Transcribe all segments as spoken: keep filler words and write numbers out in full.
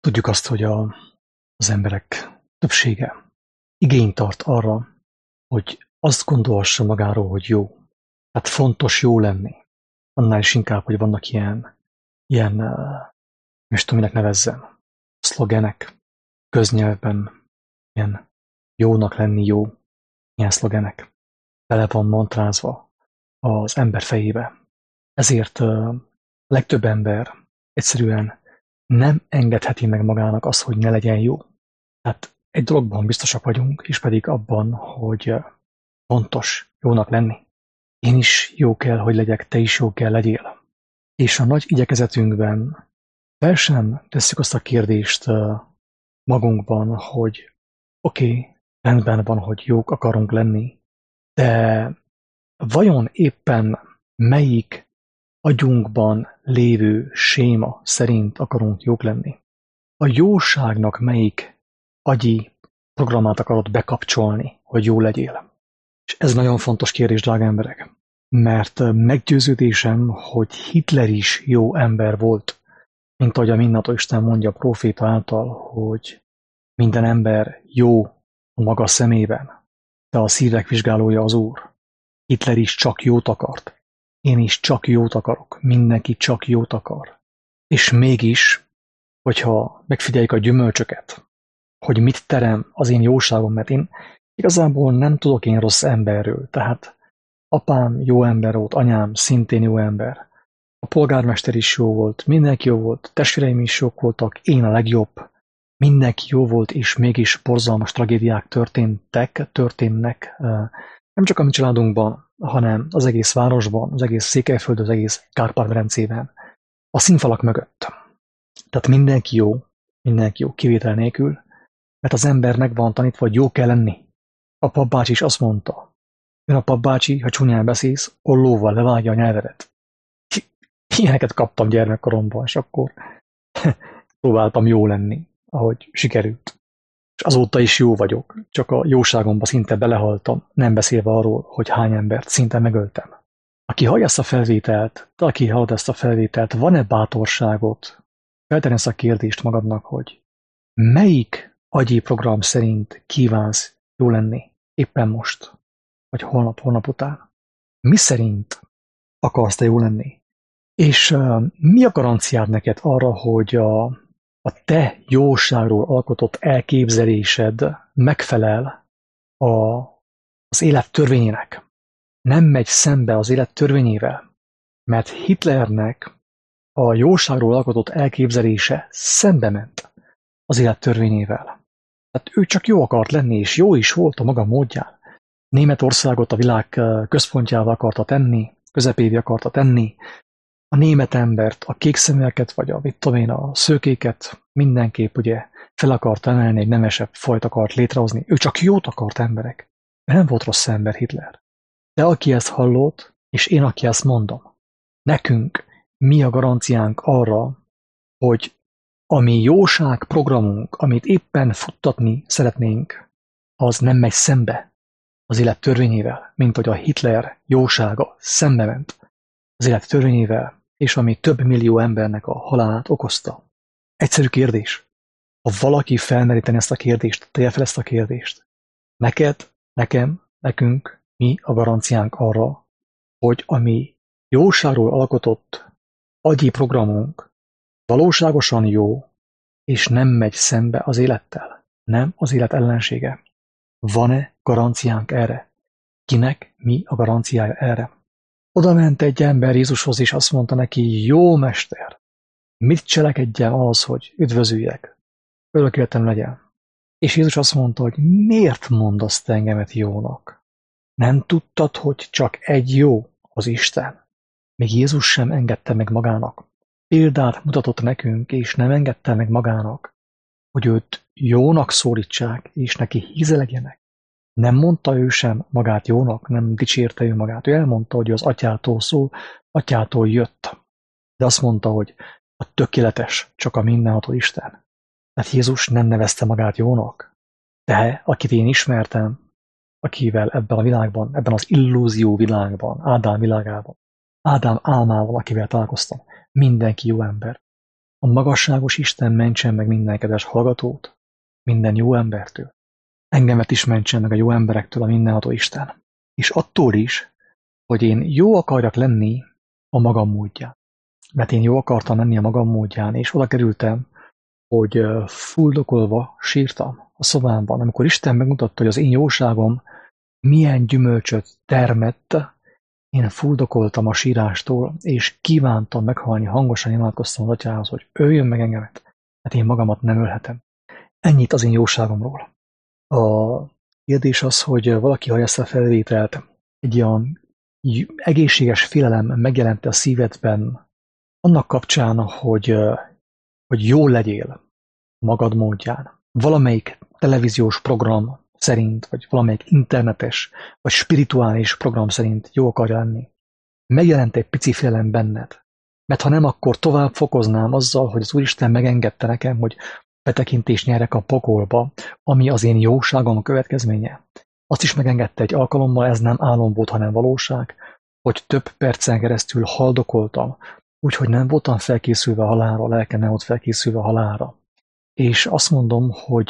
Tudjuk azt, hogy a, az emberek többsége igényt tart arra, hogy azt gondolhassa magáról, hogy jó. Tehát fontos jó lenni. Annál is inkább, hogy vannak ilyen, ilyen nem is tudom, minek nevezzem, szlogenek köznyelvben, ilyen jónak lenni jó, ilyen szlogenek bele van mantrázva az ember fejébe. Ezért a legtöbb ember egyszerűen nem engedheti meg magának azt, hogy ne legyen jó. Tehát egy dologban biztosak vagyunk, és pedig abban, hogy fontos jónak lenni. Én is jó kell, hogy legyek, te is jó kell legyél. És a nagy igyekezetünkben fel sem tesszük azt a kérdést magunkban, hogy oké, okay, rendben van, hogy jók akarunk lenni, de vajon éppen melyik agyunkban lévő séma szerint akarunk jók lenni? A jóságnak melyik agyi programát akarod bekapcsolni, hogy jó legyél? És ez nagyon fontos kérdés, drága emberek, mert meggyőződésem, hogy Hitler is jó ember volt, mint ahogy a mindentől Isten mondja a próféta által, hogy minden ember jó a maga szemében, de a szívek vizsgálója az Úr. Hitler is csak jót akart. Én is csak jót akarok. Mindenki csak jót akar. És mégis, hogyha megfigyeljük a gyümölcsöket, hogy mit terem az én jóságom, mert én igazából nem tudok én rossz emberről. Tehát apám jó ember volt, anyám szintén jó ember. A polgármester is jó volt, mindenki jó volt, testvéreim is jók voltak, én a legjobb. Mindenki jó volt, és mégis borzalmas tragédiák történtek, történnek, nem csak a mi családunkban, hanem az egész városban, az egész Székelyföldön, az egész Kárpát-medencében, a színfalak mögött. Tehát mindenki jó, mindenki jó, kivétel nélkül, mert az embernek van tanítva, hogy jó kell lenni. A papbácsi is azt mondta, jön a papbácsi, ha csúnyán beszélsz, ollóval levágja a nyelvedet. Ilyeneket kaptam gyermekkoromban, és akkor próbáltam jó lenni, ahogy sikerült. És azóta is jó vagyok, csak a jóságomba szinte belehaltam, nem beszélve arról, hogy hány embert szinte megöltem. Aki hallja ezt a felvételt, aki hallod ezt a felvételt, van-e bátorságot feltenni ezt a kérdést magadnak, hogy melyik agyi program szerint kívánsz jó lenni éppen most, vagy holnap, holnap után? Mi szerint akarsz te jó lenni? És uh, mi a garanciád neked arra, hogy a, a te jóságról alkotott elképzelésed megfelel a, az élet törvényének? Nem megy szembe az élet törvényével? Mert Hitlernek a jóságról alkotott elképzelése szembe ment az élet törvényével. Tehát ő csak jó akart lenni, és jó is volt a maga módján. Németországot a világ központjává akarta tenni, közepévé akarta tenni, a német embert, a kékszeműeket, vagy a, mit tudom én, a szőkéket mindenképp ugye fel akart emelni, egy nemesebb fajt akart létrehozni. Ő csak jót akart, emberek. Mert nem volt rossz ember Hitler. De aki ezt hallott, és én aki ezt mondom, nekünk mi a garanciánk arra, hogy a mi jóság programunk, amit éppen futtatni szeretnénk, az nem megy szembe az élet törvényével, mint hogy a Hitler jósága szembe ment az élet törvényével, és ami több millió embernek a halálát okozta. Egyszerű kérdés. Ha valaki felmeríteni ezt a kérdést, tegye fel ezt a kérdést. Neked, nekem, nekünk mi a garanciánk arra, hogy a mi jóságról alkotott agyi programunk valóságosan jó, és nem megy szembe az élettel, nem az élet ellensége. Van-e garanciánk erre? Kinek mi a garanciája erre? Oda ment egy ember Jézushoz, és azt mondta neki, jó mester, mit cselekedjem ahhoz, hogy üdvözüljek, örök életem legyen. És Jézus azt mondta, hogy miért mondasz te engemet jónak? Nem tudtad, hogy csak egy jó az Isten? Még Jézus sem engedte meg magának. Példát mutatott nekünk, és nem engedte meg magának, hogy őt jónak szólítsák, és neki hízelegjenek. Nem mondta ő sem magát jónak, nem dicsérte ő magát. Ő elmondta, hogy az atyától szól, atyától jött. De azt mondta, hogy a tökéletes csak a mindenható Isten. Tehát Jézus nem nevezte magát jónak. De akit én ismertem, akivel ebben a világban, ebben az illúzió világban, Ádám világában, Ádám álmával, akivel találkoztam, mindenki jó ember. A magasságos Isten mentsen meg minden kedves hallgatót, minden jó embertől. Engemet is mentsen meg a jó emberektől a mindenható Isten. És attól is, hogy én jó akarjak lenni a magam módján. Mert én jó akartam lenni a magam módján, és oda kerültem, hogy fuldokolva sírtam a szobámban, amikor Isten megmutatta, hogy az én jóságom milyen gyümölcsöt termett, én fuldokoltam a sírástól, és kívántam meghalni, hangosan imádkoztam az atyához, hogy öljön meg engemet, mert én magamat nem ölhetem. Ennyit az én jóságomról. A kérdés az, hogy valaki hallja ezt a felvételt, egy olyan egészséges félelem megjelente a szívedben, annak kapcsán, hogy, hogy jól legyél magad módján. Valamelyik televíziós program szerint, vagy valamelyik internetes, vagy spirituális program szerint jó akarja lenni. Megjelent egy pici félelem benned. Mert ha nem, akkor tovább fokoznám azzal, hogy az Úristen megengedte nekem, hogy betekintést nyerek a pokolba, ami az én jóságom következménye. Azt is megengedte egy alkalommal, ez nem álom volt, hanem valóság, hogy több percen keresztül haldokoltam, úgyhogy nem voltam felkészülve a halálra, a lelkem nem volt felkészülve a halálra. És azt mondom, hogy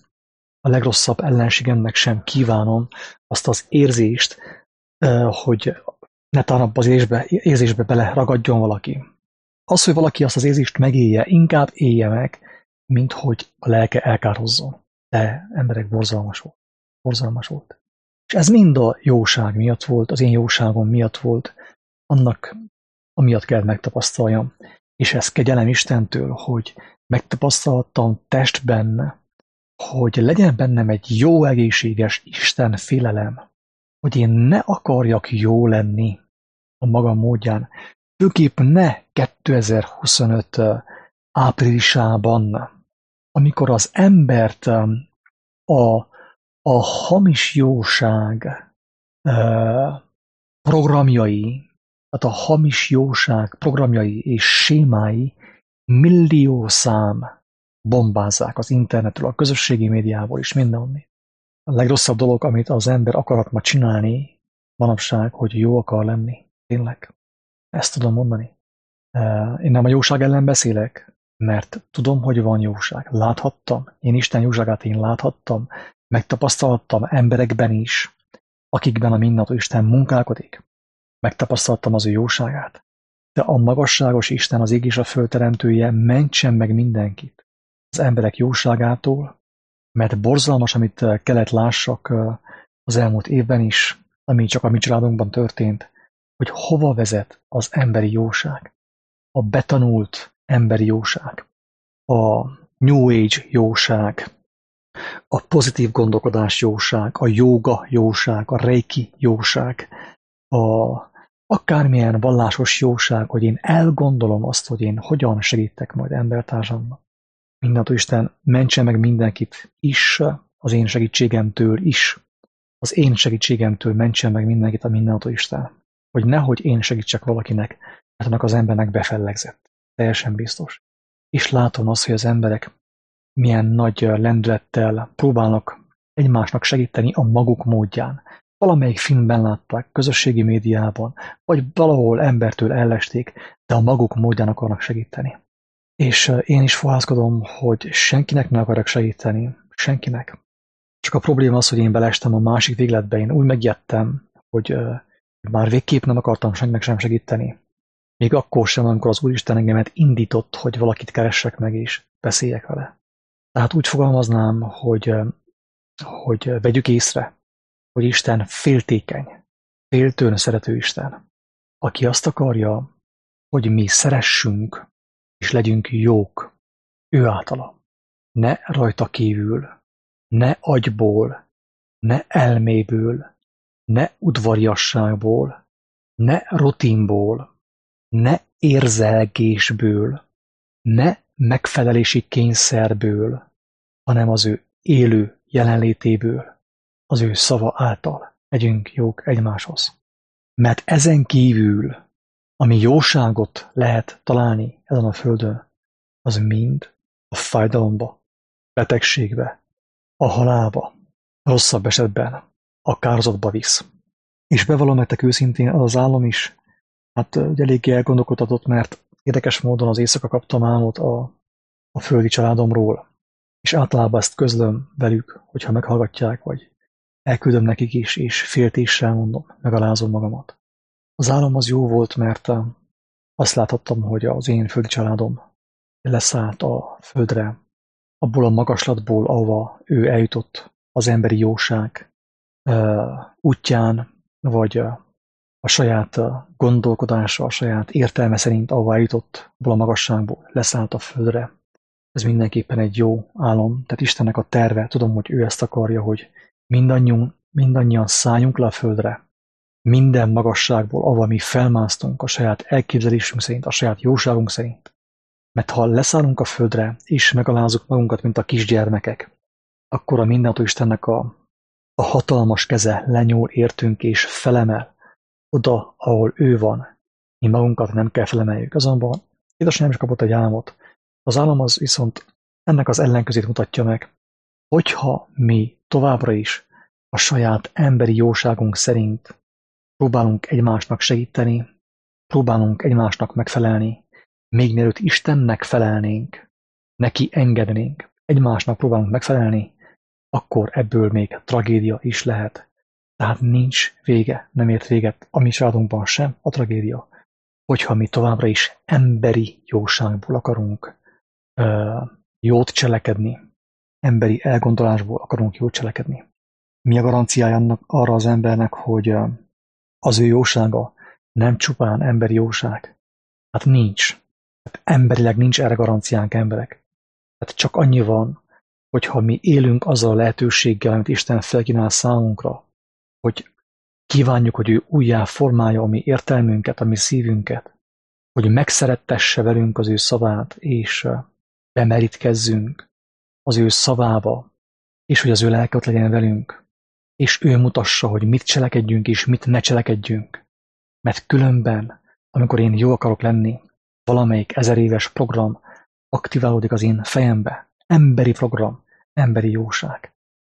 a legrosszabb ellenségemnek sem kívánom azt az érzést, hogy netán abba az érzésbe, érzésbe bele ragadjon valaki. Az, hogy valaki azt az érzést megélje, inkább élje meg, mint hogy a lelke elkározzon. De emberek, borzalmas volt. Borzalmas volt. És ez mind a jóság miatt volt, az én jóságom miatt volt, annak amiatt kell megtapasztaljam. És ez kegyelem Istentől, hogy megtapasztaltam testben, hogy legyen bennem egy jó, egészséges Isten félelem, hogy én ne akarjak jó lenni a magam módján, főképp ne kétezer-huszonöt áprilisában, amikor az embert a, a hamis jóság programjai, tehát a hamis jóság programjai és sémái millió szám bombázzák az internetről, a közösségi médiából is mindenhonnan. A legrosszabb dolog, amit az ember akarat ma csinálni manapság, hogy jó akar lenni. Tényleg. Ezt tudom mondani. Én nem a jóság ellen beszélek, mert tudom, hogy van jóság. Láthattam. Én Isten jóságát én láthattam. Megtapasztaltam emberekben is, akikben a mindenható Isten munkálkodik. Megtapasztaltam az ő jóságát. De a magasságos Isten, az ég és a föld teremtője mentsen meg mindenkit az emberek jóságától, mert borzalmas, amit kellett lássak az elmúlt évben is, ami csak a mi családunkban történt, hogy hova vezet az emberi jóság, a betanult emberi jóság, a New Age jóság, a pozitív gondolkodás jóság, a jóga jóság, a reiki jóság, a akármilyen vallásos jóság, hogy én elgondolom azt, hogy én hogyan segítek majd embertársamnak. Mindenható Isten mentse meg mindenkit is, az én segítségemtől is. Az én segítségemtől mentse meg mindenkit a mindenható Isten. Hogy nehogy én segítsek valakinek, mert annak az embernek befellegzett. Teljesen biztos. És látom azt, hogy az emberek milyen nagy lendülettel próbálnak egymásnak segíteni a maguk módján. Valamelyik filmben látták, közösségi médiában, vagy valahol embertől ellesték, de a maguk módján akarnak segíteni. És én is fohászkodom, hogy senkinek ne akarok segíteni. Senkinek. Csak a probléma az, hogy én beleestem a másik végletbe. Én úgy megijedtem, hogy uh, már végképp nem akartam senkinek sem segíteni. Még akkor sem, amikor az Úristen engemet indított, hogy valakit keressek meg és beszéljek vele. Tehát úgy fogalmaznám, hogy, uh, hogy vegyük észre, hogy Isten féltékeny, féltőn szerető Isten, aki azt akarja, hogy mi szeressünk, és legyünk jók ő általa. Ne rajta kívül, ne agyból, ne elméből, ne udvariasságból, ne rutinból, ne érzelgésből, ne megfelelési kényszerből, hanem az ő élő jelenlétéből, az ő szava által legyünk jók egymáshoz. Mert ezen kívül, ami jóságot lehet találni ezen a földön, az mind a fájdalomba, betegségbe, a halálba, rosszabb esetben a kározatba visz. És bevallom nektek őszintén, az az álom is, hát ugye eléggé elgondolkodtatott, mert Érdekes módon az éjszaka kaptam álmot a, a földi családomról, és általában ezt közlöm velük, hogyha meghallgatják, vagy elküldöm nekik is, és féltéssel mondom, megalázom magamat. Az álom az jó volt, mert azt láthattam, hogy az én földi családom leszállt a földre, abból a magaslatból, ahova ő eljutott az emberi jóság útján, vagy a saját gondolkodása, a saját értelme szerint, ahova eljutott abból a magasságból, leszállt a földre. Ez mindenképpen egy jó álom, tehát Istennek a terve, tudom, hogy ő ezt akarja, hogy mindannyian, mindannyian szálljunk le a földre, minden magasságból, ahova mi felmásztunk a saját elképzelésünk szerint, a saját jóságunk szerint. Mert ha leszállunk a földre, és megalázunk magunkat, mint a kisgyermekek, akkor a mindenható Istennek a, a hatalmas keze lenyúl értünk és felemel oda, ahol ő van. Mi magunkat nem kell felemeljük. Azonban édesanyám is kapott egy álmot. Az álom az viszont ennek az ellenközét mutatja meg, hogyha mi továbbra is a saját emberi jóságunk szerint próbálunk egymásnak segíteni, próbálunk egymásnak megfelelni, még mielőtt Istennek felelnénk, neki engednénk, egymásnak próbálunk megfelelni, akkor ebből még tragédia is lehet. Tehát nincs vége, nem ért véget a mi családunkban sem a tragédia, hogyha mi továbbra is emberi jóságból akarunk ö, jót cselekedni, emberi elgondolásból akarunk jót cselekedni. Mi a garanciája annak, arra az embernek, hogy ö, az ő jósága nem csupán emberi jóság? Hát nincs. Hát emberileg nincs erre garanciánk, emberek. Hát csak annyi van, hogyha mi élünk azzal a lehetőséggel, amit Isten felkínál számunkra, hogy kívánjuk, hogy ő újjá formálja a mi értelmünket, a mi szívünket, hogy megszerettesse velünk az ő szavát, és bemerítkezzünk az ő szavába, és hogy az ő lelke ott legyen velünk, és ő mutassa, hogy mit cselekedjünk, és mit ne cselekedjünk. Mert különben, amikor én jó akarok lenni, valamelyik ezer éves program aktiválódik az én fejembe, emberi program, emberi jóság.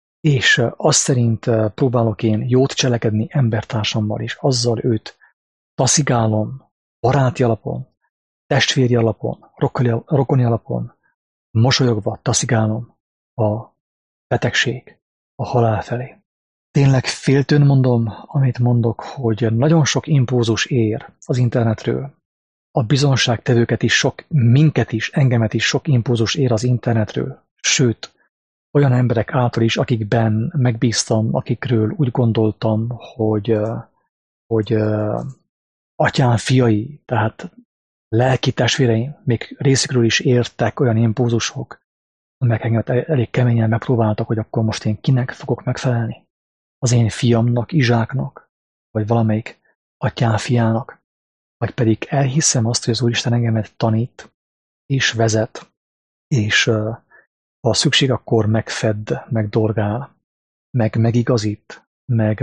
És azt szerint próbálok én jót cselekedni embertársammal, és azzal őt taszigálom, baráti alapon, testvéri alapon, rokoni alapon, mosolyogva taszigálom a betegség, a halál felé. Tényleg féltőn mondom, amit mondok, hogy nagyon sok impulzus ér az internetről. A bizonságtevőket is sok, minket is, engemet is sok impulzus ér az internetről. Sőt, olyan emberek által is, akikben megbíztam, akikről úgy gondoltam, hogy, hogy atyám fiai, tehát lelki testvéreim, még részükről is értek olyan impulzusok, amelyek engem elég keményen megpróbáltak, hogy akkor most én kinek fogok megfelelni. Az én fiamnak, Izsáknak, vagy valamelyik atyám fiának, vagy pedig elhiszem azt, hogy az Úristen engemet tanít, és vezet, és ha szükség, akkor megfedd, meg dorgál, meg megigazít, meg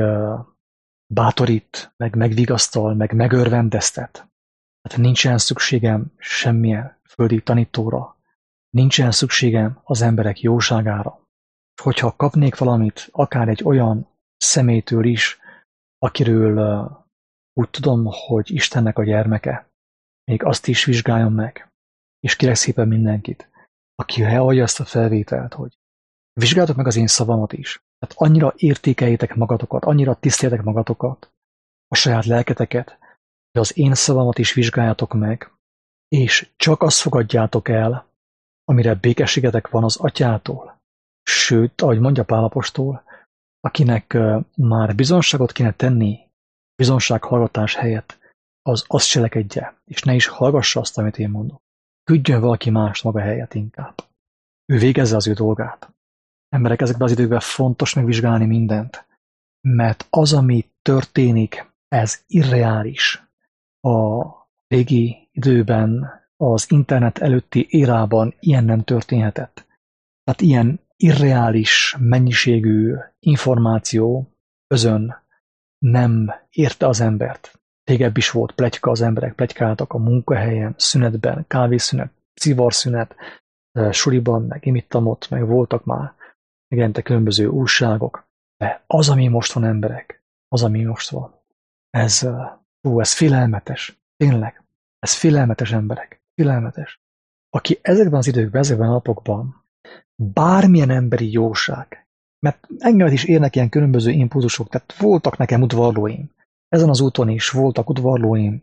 bátorít, meg megvigasztal, meg megörvendeztet. Hát nincsen szükségem semmilyen földi tanítóra, nincsen szükségem az emberek jóságára. Hogyha kapnék valamit, akár egy olyan személytől is, akiről uh, úgy tudom, hogy Istennek a gyermeke, még azt is vizsgáljon meg, és kérek szépen mindenkit, aki hallja ezt a felvételt, hogy vizsgáljátok meg az én szavamat is. Tehát annyira értékeljétek magatokat, annyira tiszteljetek magatokat, a saját lelketeket, hogy az én szavamat is vizsgáljátok meg, és csak azt fogadjátok el, amire békességetek van az atyától. Sőt, ahogy mondja Pál apostol, akinek már bizonságot kéne tenni, bizonsághallgatás helyett, az azt cselekedje, és ne is hallgassa azt, amit én mondok. Küldjön valaki más maga helyett inkább. Ő végezze az ő dolgát. Emberek, ezekben az időkben fontos megvizsgálni mindent, mert az, ami történik, ez irreális. A régi időben, az internet előtti érában ilyen nem történhetett. Tehát ilyen irreális mennyiségű információ özön nem érte az embert. Régebb is volt pletyka, az emberek pletykáltak a munkahelyen, szünetben, kávészünet, civarszünet, suliban, meg imittamot, meg voltak már, megjelentek különböző újságok. De az, ami most van, emberek, az, ami most van, ez, ó, ez félelmetes. Tényleg, ez félelmetes, emberek. Félelmetes. Aki ezekben az időkben, ezekben a napokban bármilyen emberi jóság, mert engem is érnek ilyen különböző impulzusok, tehát voltak nekem udvarlóim. Ezen az úton is voltak udvarlóim,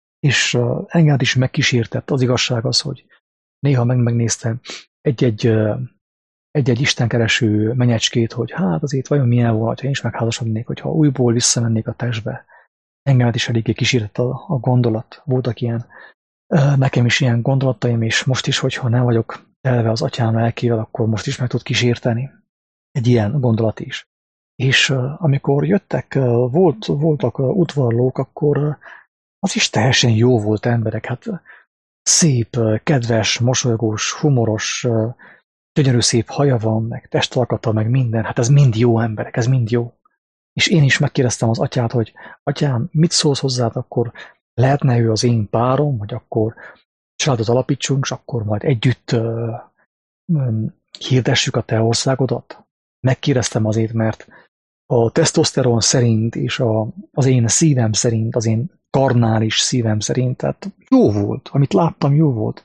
és uh, engem is megkísértett. Az igazság az, hogy néha meg megnéztem egy-egy, uh, egy-egy istenkereső menyecskét, hogy hát azért vajon milyen volna, ha én is megházasodnék, hogyha újból visszamennék a testbe. Engem is eléggé kísértett a, a gondolat. Voltak ilyen, uh, nekem is ilyen gondolataim, és most is, hogyha nem vagyok telve az atyám lelkével, akkor most is meg tud kísérteni. Egy ilyen gondolat is. És uh, amikor jöttek, uh, volt, voltak uh, udvarlók, akkor uh, az is teljesen jó volt emberek. Hát uh, szép, uh, kedves, mosolygós, humoros, uh, gyönyörű szép haja van, meg testalkata, meg minden. Hát ez mind jó emberek, ez mind jó. És én is megkérdeztem az atyát, hogy atyám, mit szólsz hozzád, akkor lehetne ő az én párom, hogy akkor családot alapítsunk, és akkor majd együtt uh, um, hirdessük a te országodat? Megkérdeztem azért, mert a tesztoszteron szerint és a, az én szívem szerint, az én karnális szívem szerint, tehát jó volt, amit láttam, jó volt.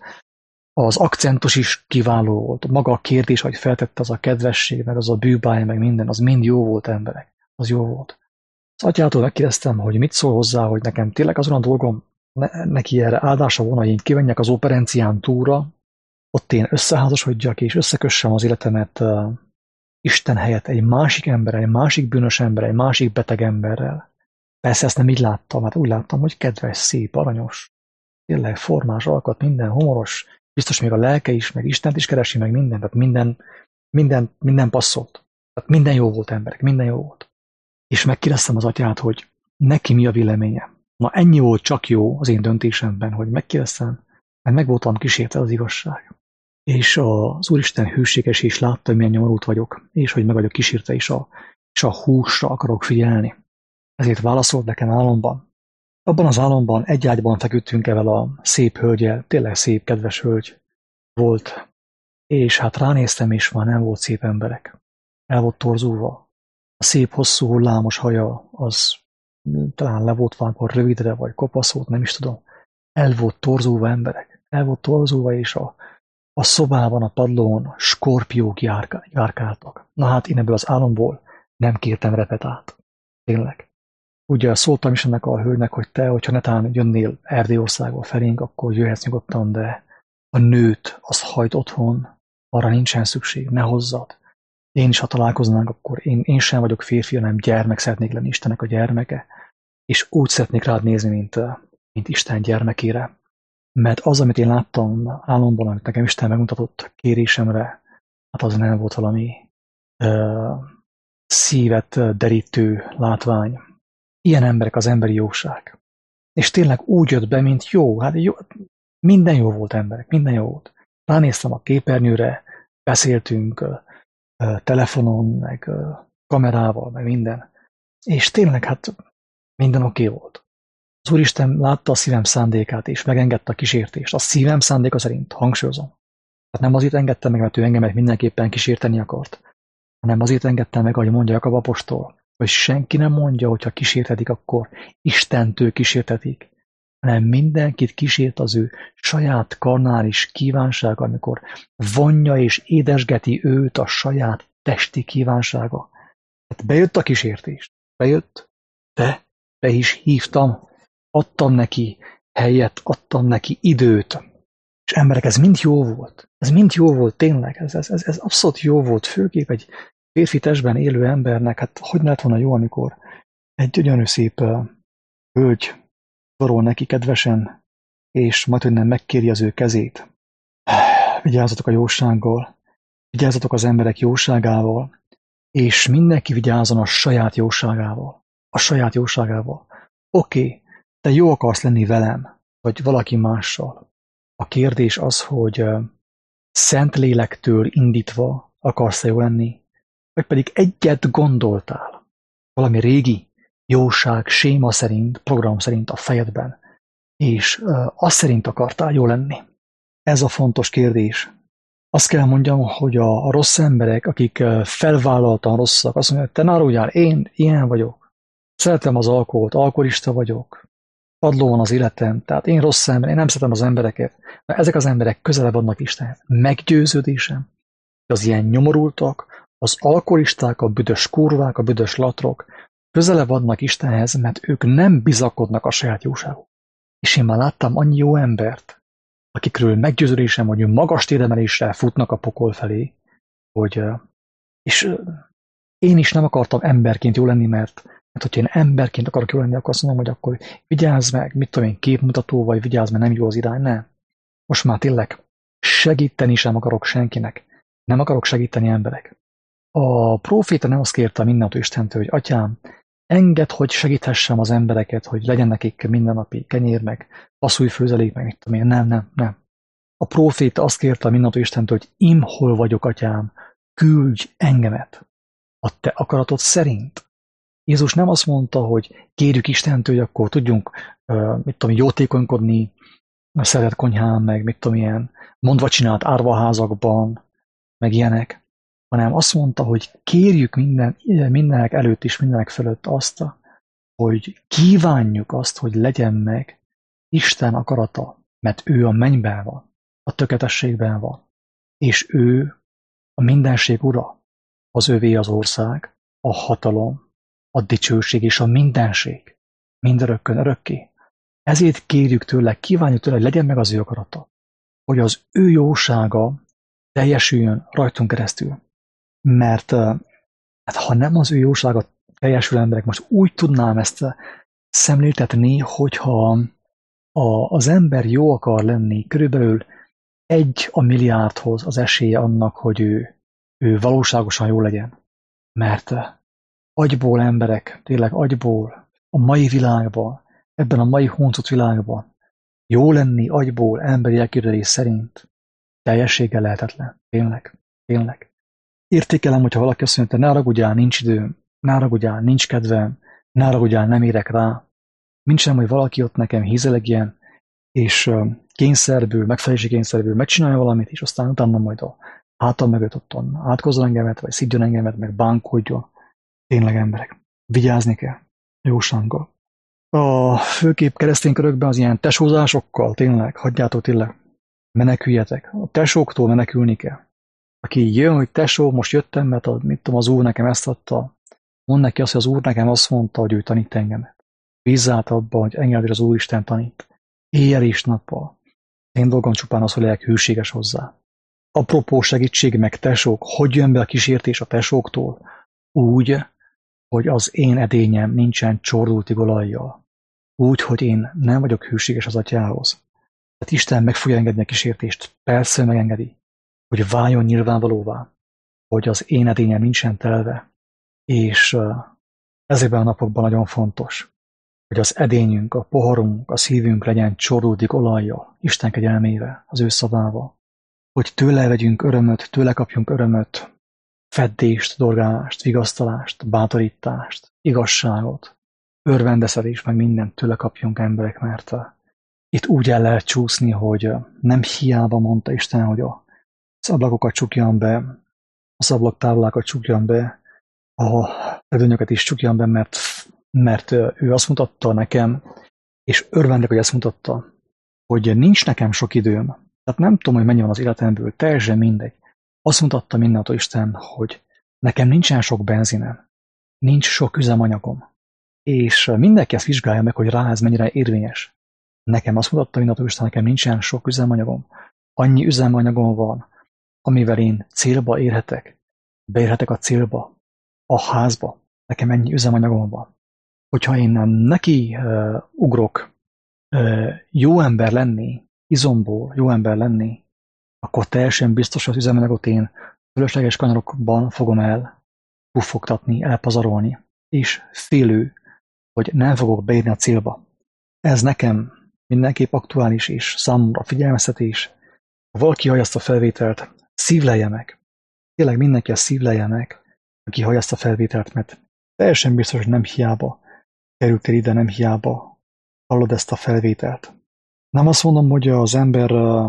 Az akcentus is kiváló volt, maga a kérdés, hogy feltette, az a kedvesség, meg az a bűbáj, meg minden, az mind jó volt, emberek, az jó volt. Az atyától megkérdeztem, hogy mit szól hozzá, hogy nekem tényleg azon a dolgom, ne, neki erre áldása volna, hogy én kivenjek az operencián túlra, ott én összeházasodjak és összekössem az életemet uh, Isten helyett egy másik emberrel, egy másik bűnös emberrel, egy másik beteg emberrel. Persze ezt nem így láttam, hát úgy láttam, hogy kedves, szép, aranyos, tényleg formás alkat, minden humoros, biztos még a lelke is, meg Istent is keresi, meg minden, tehát minden, minden, minden passzolt. Tehát minden jó volt, emberek, minden jó volt. És megkérdeztem az atyát, hogy neki mi a véleménye. Na ennyi volt csak jó az én döntésemben, hogy megkérdeztem, mert meg voltam kísértve az igazság. És az Úristen hűséges is látta, hogy milyen nyomorult vagyok, és hogy meg vagyok kísértve, és a, és a húsra akarok figyelni. Ezért válaszolt nekem álomban. Abban az álomban egy ágyban feküdtünk evel a szép hölgyel, tényleg szép, kedves hölgy volt, és hát ránéztem, és már nem volt szép emberek. El volt torzulva. A szép, hosszú, hullámos haja, az talán le volt vágva rövidre, vagy kopasz volt, nem is tudom. El volt torzulva, emberek. El volt torzulva, és a A szobában, a padlón skorpiók járka, járkáltak. Na hát én ebből az álomból nem kértem repetát. Tényleg. Ugye szóltam is ennek a hölgynek, hogy te, hogyha netán jönnél Erdélyországba felénk, akkor jöhetsz nyugodtan, de a nőt azt hagyd otthon, arra nincsen szükség, ne hozzad. Én is, ha találkoznánk, akkor én, én sem vagyok férfi, hanem gyermek, szeretnék lenni Istennek a gyermeke, és úgy szeretnék rád nézni, mint, mint Isten gyermekére. Mert az, amit én láttam álomban, amit nekem Isten megmutatott kérésemre, hát az nem volt valami uh, szívet derítő látvány. Ilyen emberek az emberi jóság. És tényleg úgy jött be, mint jó, hát jó, minden jó volt, emberek, minden jó volt. Ránéztem a képernyőre, beszéltünk uh, telefonon, meg uh, kamerával, meg minden. És tényleg hát minden oké okay volt. Az Úristen látta a szívem szándékát, és megengedte a kísértést. A szívem szándéka szerint, hangsúlyozom. Tehát nem azért engedte meg, mert ő engemet mindenképpen kísérteni akart, hanem azért engedte meg, ahogy mondja Jakab apostol, hogy senki nem mondja, hogyha kísértetik, akkor Istentől kísértetik, hanem mindenkit kísért az ő saját karnális kívánsága, amikor vonja és édesgeti őt a saját testi kívánsága. Tehát bejött a kísértés, bejött, de be is hívtam, adtam neki helyet, adtam neki időt. És emberek, ez mind jó volt. Ez mind jó volt, tényleg. Ez, ez, ez, ez abszolút jó volt, főképp egy férfi testben élő embernek. Hát hogy lehet volna jó, amikor egy gyönyörű szép uh, hölgy varol neki kedvesen, és majd, hogy nem megkéri az ő kezét. Vigyázzatok a jósággal, vigyázzatok az emberek jóságával, és mindenki vigyázzon a saját jóságával. A saját jóságával. Oké, okay, te jó akarsz lenni velem, vagy valaki mással. A kérdés az, hogy uh, szent lélektől indítva akarsz-e jó lenni, vagy pedig egyet gondoltál, valami régi jóság, séma szerint, program szerint a fejedben, és uh, azt szerint akartál jó lenni. Ez a fontos kérdés. Azt kell mondjam, hogy a, a rossz emberek, akik uh, felvállaltan rosszak, azt mondják, te ne arra, én ilyen vagyok, szeretem az alkoholt, alkoholista vagyok, padló van az életem, tehát én rossz ember, én nem szeretem az embereket, mert ezek az emberek közelebb vannak Istenhez. Meggyőződésem, hogy az ilyen nyomorultak, az alkoholisták, a büdös kurvák, a büdös latrok közelebb vannak Istenhez, mert ők nem bizakodnak a saját jóságuk. És én már láttam annyi jó embert, akikről meggyőződésem, hogy magas téremelésre futnak a pokol felé, hogy, és én is nem akartam emberként jó lenni, mert, mert hogyha én emberként akarok jó lenni, akkor azt mondom, hogy akkor vigyázz meg, mit tudom én, képmutató, vagy vigyázz meg, nem jó az irány, nem. Most már tényleg segíteni sem akarok senkinek. Nem akarok segíteni emberek. A próféta nem azt kérte mindentől Istentől, hogy atyám, engedd, hogy segíthessem az embereket, hogy legyen nekik mindennapi kenyér, meg passzúj főzelék, meg mit tudom én. Nem, nem, nem. A próféta azt kérte mindentől Istentől, hogy im hol vagyok, atyám, küldj engemet a te akaratod szerint. Jézus nem azt mondta, hogy kérjük Istentől, hogy akkor tudjunk, mit tudom, jótékonykodni, szeret konyhán, meg mit tudom ilyen, mondva csinált árvaházakban, meg ilyenek, hanem azt mondta, hogy kérjük minden, mindenek előtt is, mindenek fölött azt, hogy kívánjuk azt, hogy legyen meg Isten akarata, mert ő a mennyben van, a tökéletességben van, és ő a mindenség ura, az övé az ország, a hatalom, a dicsőség és a mindenség, mindörökkön örökké. Ezért kérjük tőle, kívánjuk tőle, hogy legyen meg az ő akarata, hogy az ő jósága teljesüljön rajtunk keresztül. Mert hát, ha nem az ő jósága teljesül emberek, most úgy tudnám ezt szemléltetni, hogyha a, az ember jó akar lenni, körülbelül egy a milliárdhoz az esélye annak, hogy ő, ő valóságosan jó legyen. Mert agyból emberek, tényleg agyból, a mai világban, ebben a mai huncut világban jó lenni agyból, emberi elképzelés szerint teljességgel lehetetlen. Tényleg, tényleg. Értékelem, hogyha valaki azt mondja, ne haragudjál, nincs időm, ne haragudjál, nincs kedvem, ne haragudjál, nem érek rá. Nincsen, hogy valaki ott nekem hízelegjen, és kényszerből, megfelelési kényszerből megcsinálja valamit, és aztán utána majd a hátam mögött ottan átkozzon engemet, vagy szidjon engemet, meg bánkódjon. Tényleg emberek. Vigyázni kell. Jósággal. A főképp keresztény körökben az ilyen tesózásokkal, tényleg, hagyjátok tényleg, meneküljetek. A tesóktól menekülni kell. Aki jön, hogy tesó, most jöttem, mert a, mit tudom, az úr nekem ezt adta, mondd neki azt, hogy az úr nekem azt mondta, hogy ő tanít engemet. Bízzát abban, hogy engem az Úristen tanít. Éjjel és nappal. Én dolgom csupán az, hogy legyek hűséges hozzá. Apropó segítség meg tesók, hogy jön be a kísértés a tesóktól? Úgy, hogy az én edényem nincsen csordultig olajjal. Úgy, hogy én nem vagyok hűséges az atyához. Tehát Isten meg fogja engedni a kísértést, persze megengedi, hogy váljon nyilvánvalóvá, hogy az én edényem nincsen telve, és ezekben a napokban nagyon fontos, hogy az edényünk, a poharunk, a szívünk legyen csordultig olajjal, Isten kegyelmével, az ő szavával, hogy tőle vegyünk örömöt, tőle kapjunk örömöt, feddést, dorgálást, vigasztalást, bátorítást, igazságot, örvendeztetést, meg mindent tőle kapjunk emberek, mert itt úgy el lehet csúszni, hogy nem hiába mondta Isten, hogy az ablakokat csukjam be, az ablaktáblákat csukjam be, a redőnyöket is csukjam be, mert, mert ő azt mutatta nekem, és örvendek, hogy ezt mutatta, hogy nincs nekem sok időm. Tehát nem tudom, hogy mennyi van az életemből, teljesen mindegy. Azt mutatta mindentől Isten, hogy nekem nincsen sok benzinem, nincs sok üzemanyagom. És mindenki ezt vizsgálja meg, hogy rá ez mennyire érvényes. Nekem azt mutatta mindentől Isten, nekem nincsen sok üzemanyagom. Annyi üzemanyagom van, amivel én célba érhetek. Beérhetek a célba, a házba. Nekem ennyi üzemanyagom van. Hogyha én neki uh, ugrok uh, jó ember lenni, izomból jó ember lenni, akkor teljesen biztos, hogy az üzemanyagot én fölösleges kanyarokban fogom el puffogtatni, elpazarolni, és félő, hogy nem fogok beérni a célba. Ez nekem mindenképp aktuális és számomra figyelmeztetés. Ha valaki hallja ezt a felvételt, szívlelje meg. Tényleg mindenki a szívlelje meg, aki hallja ezt a felvételt, mert teljesen biztos, hogy nem hiába kerültél ide, nem hiába hallod ezt a felvételt. Nem azt mondom, hogy az ember uh,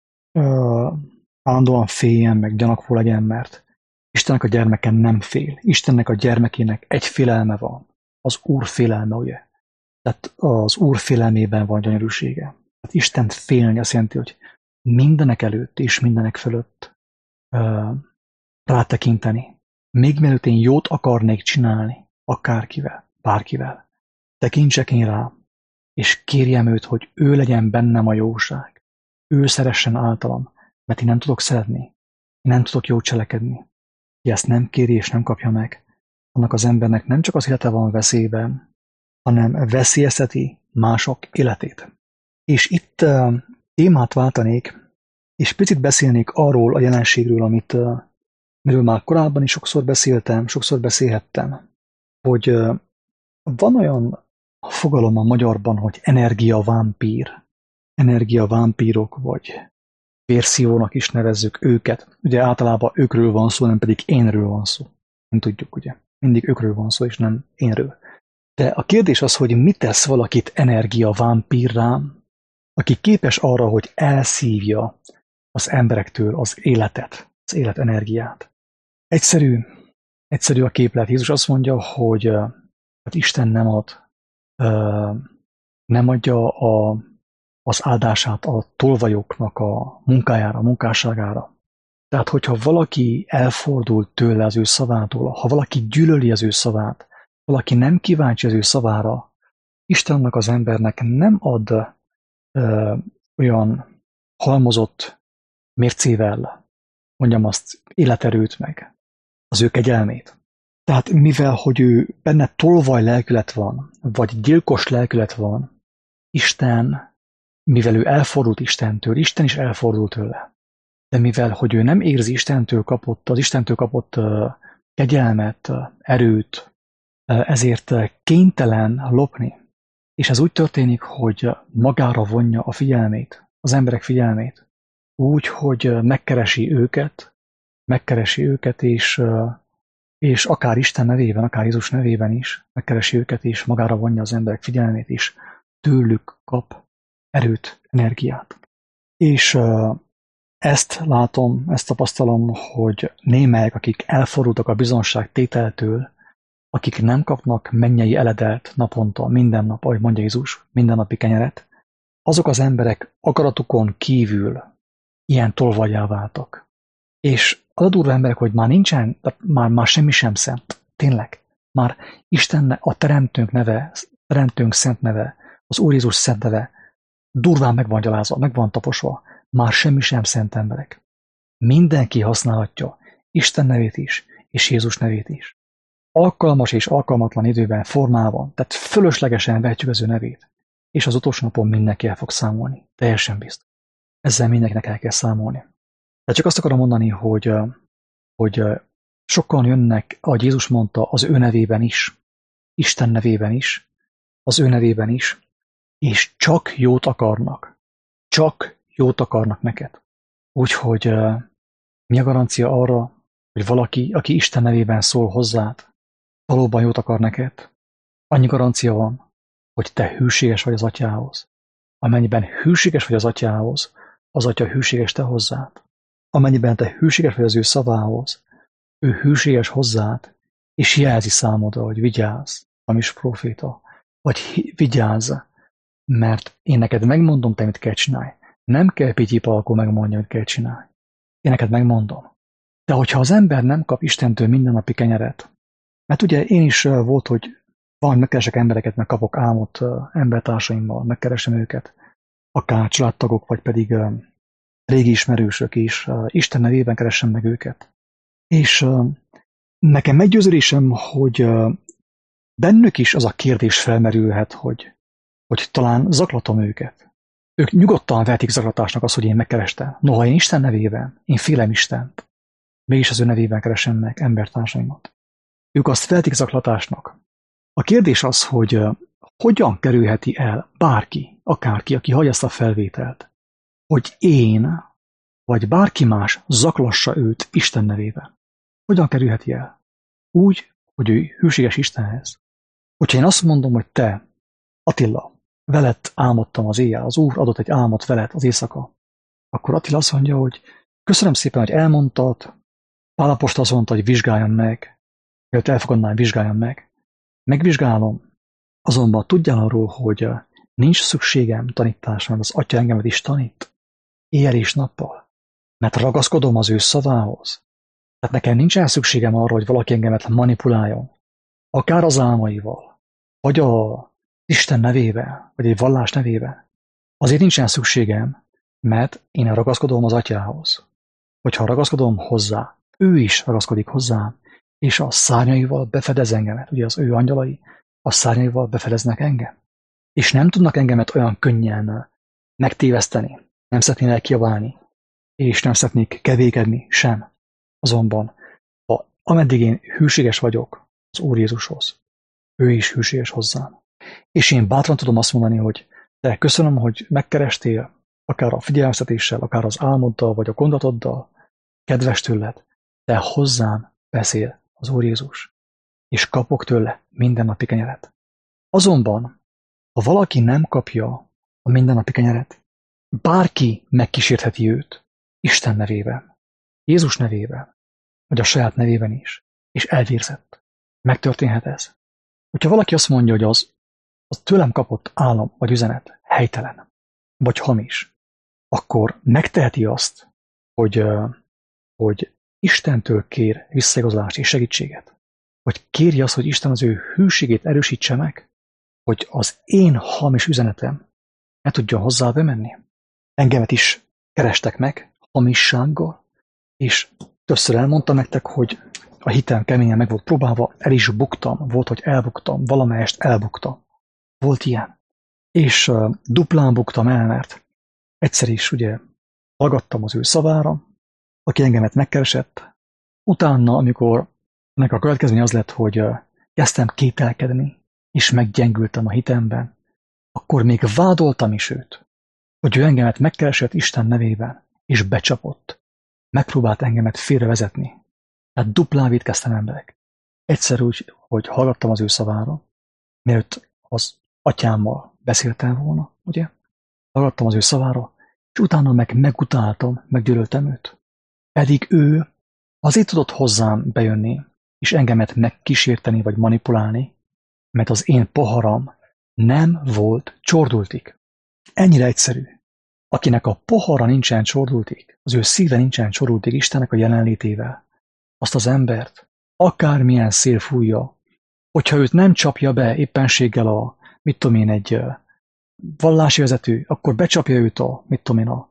uh, állandóan féljen, meg gyanakvó legyen, mert Istennek a gyermeke nem fél. Istennek a gyermekének egy félelme van. Az Úr félelme, ugye? Tehát az Úr félelmében van gyönyörűsége. Tehát Istent félni azt jelenti, hogy mindenek előtt és mindenek fölött uh, rátekinteni. Még mielőtt én jót akarnék csinálni, akárkivel, bárkivel, tekintsek én rá, és kérjem őt, hogy ő legyen bennem a jóság. Ő szeressen általam, mert én nem tudok szeretni. Én nem tudok jót cselekedni. Ki ezt nem kéri és nem kapja meg, annak az embernek nem csak az élete van veszélyben, hanem veszélyezteti mások életét. És itt uh, témát váltanék, és picit beszélnék arról a jelenségről, amit, uh, miről már korábban is sokszor beszéltem, sokszor beszélhettem, hogy uh, van olyan fogalom a magyarban, hogy energiavámpír, energiavámpírok, vagy vérszívónak is nevezzük őket. Ugye általában őkről van szó, nem pedig énről van szó. Nem tudjuk, ugye. Mindig őkről van szó, és nem énről. De a kérdés az, hogy mit tesz valakit energiavámpírrá, aki képes arra, hogy elszívja az emberektől az életet, az élet energiát. Egyszerű, egyszerű a képlet. Jézus azt mondja, hogy hát Isten nem ad, nem adja a, az áldását a tolvajoknak a munkájára, a munkásságára. Tehát, hogyha valaki elfordul tőle az ő szavától, ha valaki gyűlöli az ő szavát, valaki nem kíváncsi az ő szavára, Istennek az embernek nem ad ö, olyan halmozott mércével, mondjam azt, életerőt meg, az ő kegyelmét. Tehát mivel, hogy ő benne tolvaj lelkület van, vagy gyilkos lelkület van, Isten, mivel ő elfordult Istentől, Isten is elfordult tőle. De mivel, hogy ő nem érzi Istentől kapott, az Istentől kapott uh, kegyelmet, uh, erőt, uh, ezért uh, kénytelen lopni. És ez úgy történik, hogy magára vonja a figyelmét, az emberek figyelmét. Úgy, hogy uh, megkeresi őket, megkeresi őket, és, uh, és akár Isten nevében, akár Jézus nevében is megkeresi őket, és magára vonja az emberek figyelmét, és tőlük kap erőt, energiát. És uh, ezt látom, ezt tapasztalom, hogy némelyek, akik elfordultak a bizonságtételtől, akik nem kapnak mennyei eledelt naponta, minden nap, ahogy mondja Jézus, mindennapi kenyeret, azok az emberek akaratukon kívül ilyen tolvajjá váltak. És az a durva emberek, hogy már nincsen, már, már semmi sem szent. Tényleg. Már Isten, a Teremtőnk neve, Teremtőnk szent neve, az Úr Jézus szent neve durván meg van gyalázva, meg van taposva. Már semmi sem szent emberek. Mindenki használhatja Isten nevét is, és Jézus nevét is. Alkalmas és alkalmatlan időben, formában, tehát fölöslegesen vehetjük az ő nevét, és az utolsó napon mindenki el fog számolni. Teljesen biztos. Ezzel mindenkinek el kell számolni. De csak azt akarom mondani, hogy, hogy sokan jönnek, ahogy Jézus mondta, az ő nevében is, Isten nevében is, az ő nevében is, és csak jót akarnak. Csak jót akarnak neked. Úgyhogy uh, mi a garancia arra, hogy valaki, aki Isten nevében szól hozzád, valóban jót akar neked? Annyi garancia van, hogy te hűséges vagy az atyához. Amennyiben hűséges vagy az atyához, az atya hűséges te hozzád. Amennyiben te hűséges vagy az ő szavához, ő hűséges hozzád, és jelzi számodra, hogy vigyázz, hamis próféta, vagy vigyázz, mert én neked megmondom, te mit kell csinálni. Nem kell pityipalkó megmondja, mit kell csinálni. Én neked megmondom. De hogyha az ember nem kap Istentől mindennapi kenyeret, mert ugye én is volt, hogy van, megkeresek embereket, meg kapok álmot embertársaimmal, megkeresem őket, akár családtagok, vagy pedig régi ismerősök is, Isten nevében keresem meg őket. És nekem meggyőződésem, hogy bennük is az a kérdés felmerülhet, hogy, hogy talán zaklatom őket. Ők nyugodtan vehetik zaklatásnak azt, hogy én megkerestem. Noha én Isten nevében, én félem Istent, mégis az ő nevében keresem meg embertársaimat. Ők azt vehetik zaklatásnak. A kérdés az, hogy uh, hogyan kerülheti el bárki, akárki, aki hagyja ezt a felvételt, hogy én, vagy bárki más zaklassa őt Isten nevében. Hogyan kerülheti el? Úgy, hogy ő hűséges Istenhez. Hogyha én azt mondom, hogy te, Attila, veled álmodtam az éjjel, az Úr adott egy álmot veled az éjszaka, akkor Attila azt mondja, hogy köszönöm szépen, hogy elmondtad, Pál apostol azt mondta, hogy vizsgáljam meg, mielőtt elfogadnám, vizsgáljam meg. Megvizsgálom, Azonban tudjál arról, hogy nincs szükségem tanításra, mert az Atya engemet is tanít, éjjel és nappal, mert ragaszkodom az ő szavához. Tehát nekem nincsen szükségem arra, hogy valaki engemet manipuláljon, akár az álmaival, vagy a Isten nevével, vagy egy vallás nevével. Azért nincsen szükségem, mert én ragaszkodom az Atyához. Hogyha ragaszkodom hozzá, ő is ragaszkodik hozzám, és a szárnyaival befedez engemet, ugye az ő angyalai a szárnyaival befedeznek engem. És nem tudnak engemet olyan könnyen megtéveszteni, nem szeretnének kiabálni, és nem szeretnék kevékedni sem. Azonban, ha ameddig én hűséges vagyok az Úr Jézushoz, ő is hűséges hozzám. És én bátran tudom azt mondani, hogy te köszönöm, hogy megkerestél, akár a figyelmeztetéssel, akár az álmoddal, vagy a gondolatoddal, kedves tőled, te hozzám beszél az Úr Jézus, és kapok tőle mindennapi kenyeret. Azonban, ha valaki nem kapja a mindennapi kenyeret, bárki megkísértheti őt Isten nevében, Jézus nevében, vagy a saját nevében is, és elvérzett. Megtörténhet ez. Hogyha valaki azt mondja, hogy az, az tőlem kapott álom vagy üzenet helytelen, vagy hamis, akkor megteheti azt, hogy, hogy Istentől kér visszaigazolást és segítséget. Vagy kéri azt, hogy Isten az ő hűségét erősítse meg, hogy az én hamis üzenetem ne tudjon hozzá bemenni. Engemet is kerestek meg hamissággal, és többször elmondtam nektek, hogy a hitem keményen meg volt próbálva, el is buktam, volt, hogy elbuktam, valamelyest elbuktam. Volt ilyen. És uh, duplán buktam el, mert egyszer is ugye hallgattam az ő szavára, aki engemet megkeresett. Utána, amikor ennek a következmény az lett, hogy uh, kezdtem kételkedni, és meggyengültem a hitemben, akkor még vádoltam is őt, hogy ő engemet megkeresett Isten nevében, és becsapott. Megpróbált engemet félrevezetni. Tehát duplán vétkeztem emberek. Egyszer úgy, hogy hallgattam az ő szavára, mielőtt az atyámmal beszéltem volna, ugye? Hallgattam az ő szavára, és utána meg megutáltam, meggyűlöltem őt. Pedig ő azért tudott hozzám bejönni, és engemet megkísérteni vagy manipulálni, mert az én poharam nem volt csordultig. Ennyire egyszerű. Akinek a pohara nincsen csordultig, az ő szíve nincsen csordultig Istennek a jelenlétével, azt az embert akármilyen szél fújja, hogyha őt nem csapja be éppenséggel a, mit tudom én, egy vallási vezető, akkor becsapja őt a, mit tudom én, a,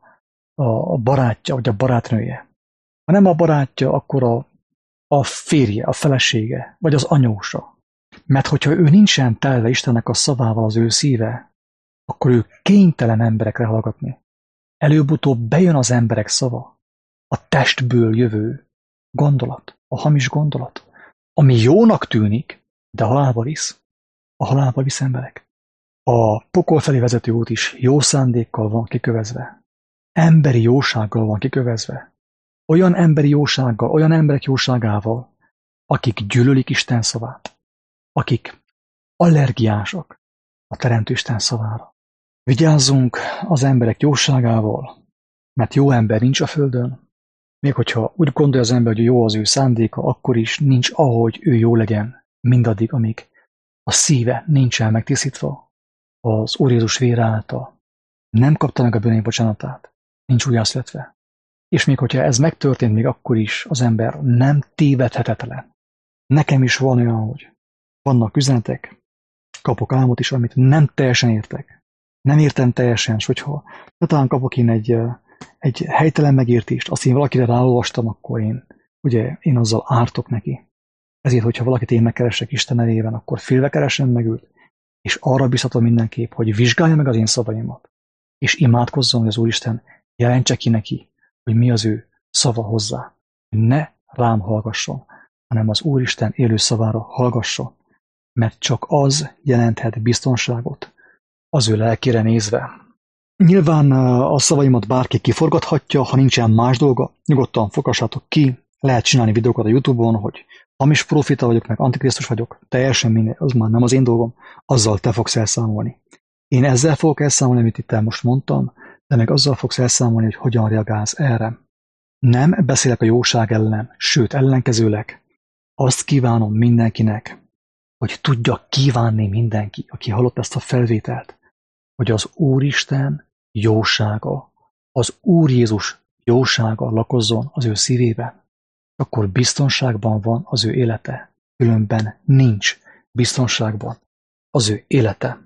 a barátja, vagy a barátnője. Ha nem a barátja, akkor a, a férje, a felesége, vagy az anyósa. Mert hogyha ő nincsen telve Istennek a szavával az ő szíve, akkor ő kénytelen emberekre hallgatni. Előbb-utóbb bejön az emberek szava, a testből jövő gondolat, a hamis gondolat, ami jónak tűnik, de halálba visz. A halálba visz emberek. A pokol felé vezető út is jó szándékkal van kikövezve. Emberi jósággal van kikövezve. Olyan emberi jósággal, olyan emberek jóságával, akik gyűlölik Isten szavát, akik allergiásak a Teremtő Isten szavára. Vigyázzunk az emberek jóságával, mert jó ember nincs a földön. Még hogyha úgy gondolja az ember, hogy jó az ő szándéka, akkor is nincs ahogy ő jó legyen, mindaddig, amíg a szíve nincsen megtisztítva az Úr Jézus vére által. Nem kapta meg a bűnei bocsánatát, nincs újjászületve. És még hogyha ez megtörtént, még akkor is az ember nem tévedhetetlen. Nekem is van olyan, hogy vannak üzenetek, kapok álmot is, amit nem teljesen értek. Nem értem teljesen, és hogyha talán kapok én egy, egy helytelen megértést, azt én valakire ráolvastam, akkor én, ugye, én azzal ártok neki. Ezért, hogyha valakit én megkeresek Isten nevében, akkor félve keresem meg őt, és arra biztatom mindenképp, hogy vizsgálja meg az én szavaimat, és imádkozzon, hogy az Úristen jelentse ki neki, hogy mi az ő szava hozzá. Ne rám hallgasson, hanem az Úristen élő szavára hallgasson, mert csak az jelenthet biztonságot az ő lelkére nézve. Nyilván a szavaimat bárki kiforgathatja, ha nincsen más dolga, nyugodtan fogassátok ki, lehet csinálni videókat a YouTube-on, hogy hamis profita vagyok, meg antikrisztus vagyok, teljesen minden, az már nem az én dolgom, azzal te fogsz elszámolni. Én ezzel fogok elszámolni, amit itt el most mondtam, de meg azzal fogsz elszámolni, hogy hogyan reagálsz erre. Nem beszélek a jóság ellen, sőt ellenkezőleg. Azt kívánom mindenkinek, hogy tudja kívánni mindenki, aki hallott ezt a felvételt, hogy az Úristen jósága, az Úr Jézus jósága lakozzon az ő szívében, akkor biztonságban van az ő élete, különben nincs biztonságban az ő élete.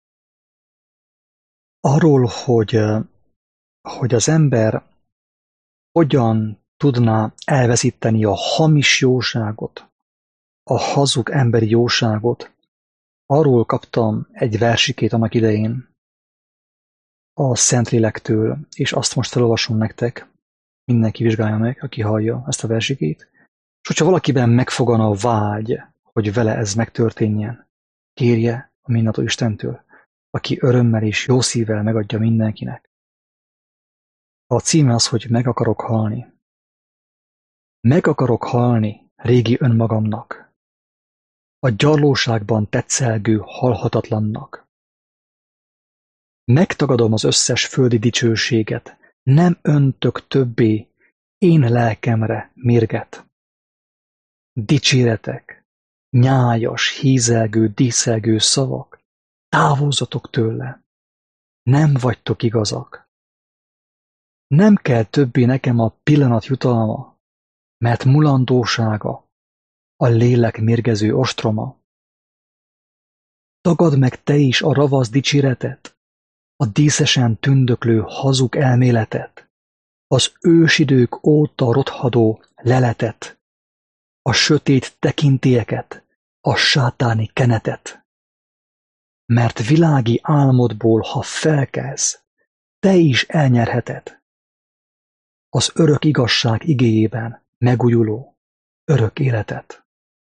Arról, hogy, hogy az ember hogyan tudná elveszíteni a hamis jóságot, a hazug emberi jóságot, arról kaptam egy versikét annak idején a Szentlélektől, és azt most felolvasom nektek, mindenki vizsgálja meg, aki hallja ezt a versikét, és hogyha valakiben megfogan a vágy, hogy vele ez megtörténjen, kérje a mindenható Istentől, aki örömmel és jó szívvel megadja mindenkinek. A címe az, hogy meg akarok halni. Meg akarok halni régi önmagamnak, a gyarlóságban tetszelgő halhatatlannak. Megtagadom az összes földi dicsőséget, nem öntök többé én lelkemre mérget. Dicséretek, nyájas, hízelgő, díszelgő szavak, távozzatok tőle, nem vagytok igazak. Nem kell többé nekem a pillanat jutalma, mert mulandósága a lélek mérgező ostroma. Tagadd meg te is a ravasz dicséretet, a díszesen tündöklő hazug elméletet, az ősidők óta rothadó leletet, a sötét tekintélyeket, a sátáni kenetet. Mert világi álmodból, ha felkelsz, te is elnyerheted az örök igazság igéjében megújuló örök életet.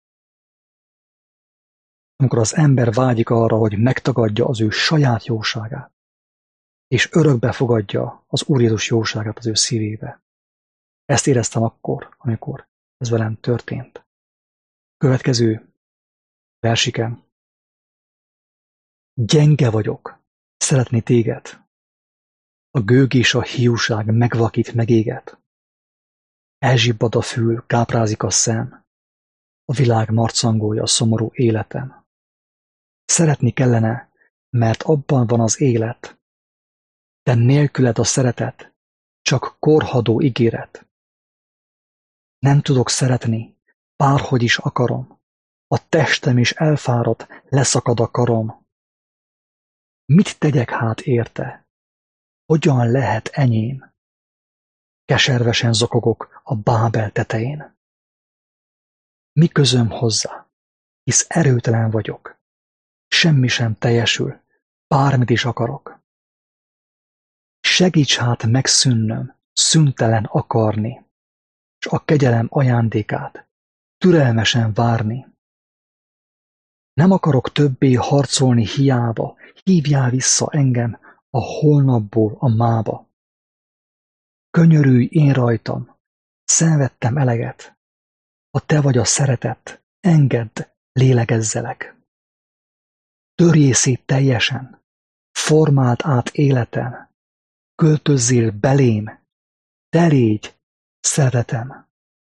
Amikor az ember vágyik arra, hogy megtagadja az ő saját jóságát, és örökbe fogadja az Úr Jézus jóságát az ő szívébe. Ezt éreztem akkor, amikor ez velem történt. Következő versiken. Gyenge vagyok, szeretni téged. A gőg és a hiúság megvakít, megéget. Elzsibbad a fül, káprázik a szem. A világ marcangolja a szomorú életem. Szeretni kellene, mert abban van az élet. De nélküled a szeretet, csak korhadó ígéret. Nem tudok szeretni, bárhogy is akarom. A testem is elfáradt, leszakad a karom. Mit tegyek hát érte? Hogyan lehet enyém? Keservesen zokogok a Bábel tetején. Mi közöm hozzá, hisz erőtelen vagyok. Semmi sem teljesül, bármit is akarok. Segíts hát megszűnnöm, szüntelen akarni, s a kegyelem ajándékát türelmesen várni. Nem akarok többé harcolni hiába, hívjál vissza engem a holnapból a mába. Könyörülj én rajtam, szenvedtem eleget, ha te vagy a szeretet, engedd, lélegezzelek. Törjél szét teljesen, formáld át életem, költözzél belém, te légy, szeretetem.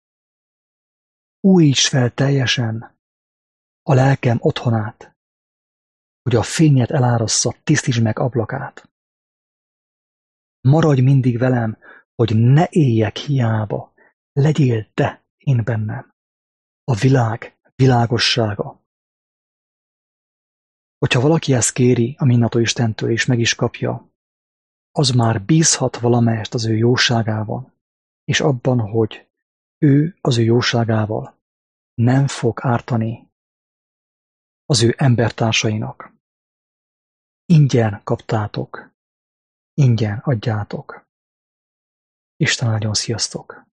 Újíts fel teljesen a lelkem otthonát, hogy a fényed elárassza, tisztítsd meg ablakát. Maradj mindig velem, hogy ne éljek hiába, legyél te én bennem, a világ világossága. Hogyha valaki ezt kéri a mindenható Istentől és meg is kapja, az már bízhat valamelyest az ő jóságában, és abban, hogy ő az ő jóságával nem fog ártani az ő embertársainak. Ingyen kaptátok, ingyen adjátok. Isten áldjon, sziasztok!